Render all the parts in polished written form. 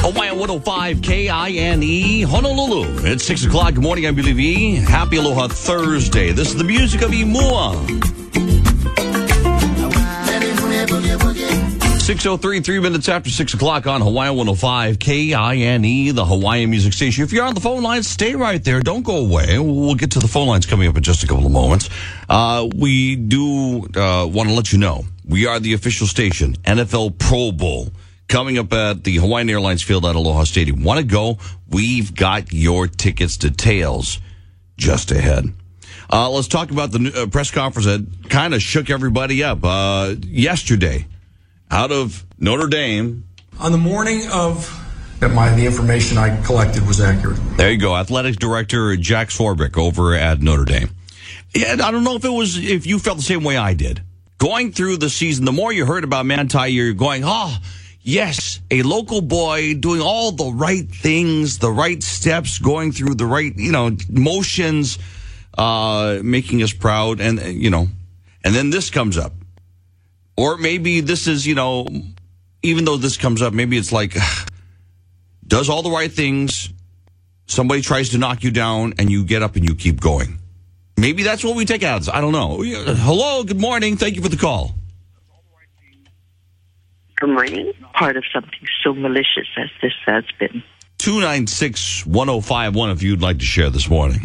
Hawaii 105 KINE, Honolulu. It's 6 o'clock. Good morning, I'm Billy V. Happy Aloha Thursday. This is the music of Imua. 6:03, 3 minutes after 6 o'clock on Hawaii 105 KINE, the Hawaiian music station. If you're on the phone lines, stay right there. Don't go away. We'll get to the phone lines coming up in just a couple of moments. We do want to let you know, we are the official station, NFL Pro Bowl, coming up at the Hawaiian Airlines field at Aloha Stadium. Want to go? We've got your tickets details just ahead. Let's talk about the press conference that kind of shook everybody up yesterday out of Notre Dame. On the morning of the information I collected was accurate. There you go. Athletic Director Jack Swarbrick over at Notre Dame. Yeah, I don't know if you felt the same way I did. Going through the season, the more you heard about Manti, you're going, oh, yes, a local boy doing all the right things, the right steps, going through the right, motions, making us proud. And then this comes up. Or maybe this is, even though this comes up, maybe it's like, does all the right things, somebody tries to knock you down, and you get up and you keep going. Maybe that's what we take out. I don't know. Hello, good morning. Thank you for the call. Good morning. Part of something so malicious as this has been. 296-1051 if you'd like to share this morning.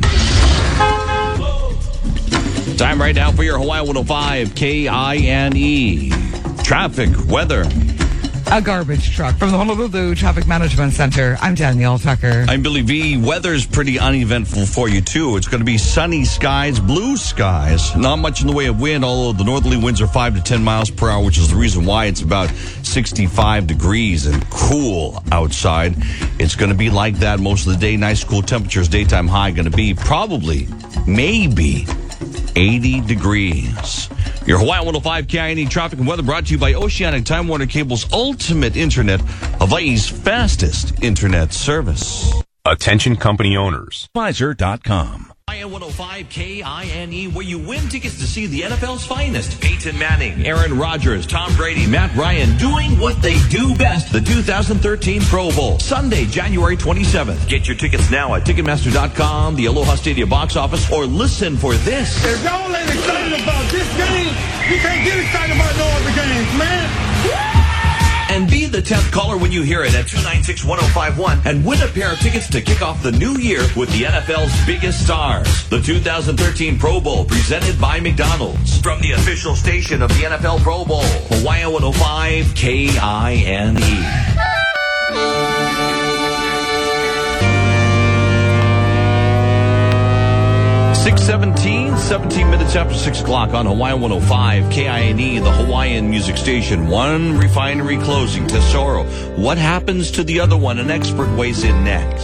Time right now for your Hawaii 105 KINE. Traffic, weather. A garbage truck from the Honolulu Traffic Management Center. I'm Danielle Tucker. I'm Billy V. Weather's pretty uneventful for you, too. It's going to be sunny skies, blue skies. Not much in the way of wind, although the northerly winds are 5 to 10 miles per hour, which is the reason why it's about 65 degrees and cool outside. It's going to be like that most of the day. Nice cool temperatures. Daytime high going to be maybe 80 degrees. Your Hawaii 105 KINE traffic and weather brought to you by Oceanic Time Warner Cable's ultimate internet, Hawaii's fastest internet service. Attention company owners. Pfizer.com. Hawaii 105 KINE, where you win tickets to see the NFL's finest. Peyton Manning, Aaron Rodgers, Tom Brady, Matt Ryan, doing what they do best. The 2013 Pro Bowl, Sunday, January 27th. Get your tickets now at Ticketmaster.com, the Aloha Stadium box office, or listen for this. If y'all ain't excited about this game, you can't get excited about no other games, man. And be the 10th caller when you hear it at 296-1051 and win a pair of tickets to kick off the new year with the NFL's biggest stars. The 2013 Pro Bowl presented by McDonald's. From the official station of the NFL Pro Bowl, Hawaii 105 KINE. 17 minutes after 6 o'clock on Hawaii 105 KINE, the Hawaiian music station. One refinery closing, Tesoro. What happens to the other one? An expert weighs in next.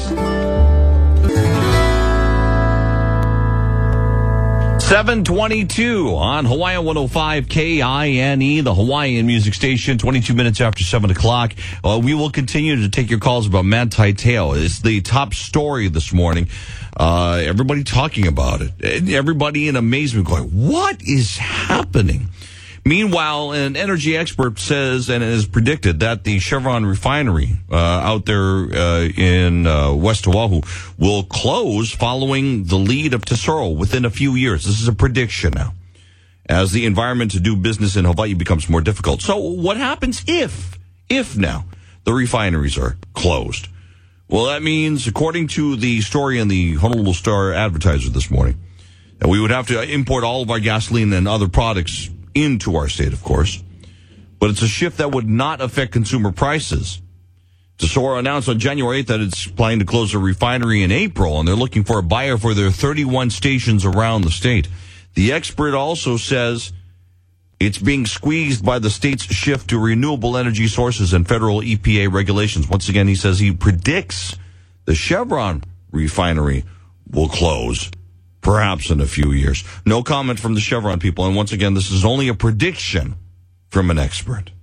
7:22 on Hawaii 105 KINE, the Hawaiian music station. 22 minutes after 7 o'clock. We will continue to take your calls about Manti Te'o. It's the top story this morning. Everybody talking about it. Everybody in amazement going, what is happening? Meanwhile, an energy expert says and has predicted that the Chevron refinery out there in West Oahu will close following the lead of Tesoro within a few years. This is a prediction now, as the environment to do business in Hawaii becomes more difficult. So what happens if now the refineries are closed? Well, that means, according to the story in the Honolulu Star Advertiser this morning, that we would have to import all of our gasoline and other products into our state, of course. But it's a shift that would not affect consumer prices. Tesoro announced on January 8th that it's planning to close a refinery in April, and they're looking for a buyer for their 31 stations around the state. The expert also says it's being squeezed by the state's shift to renewable energy sources and federal EPA regulations. Once again, he says he predicts the Chevron refinery will close, perhaps in a few years. No comment from the Chevron people. And once again, this is only a prediction from an expert.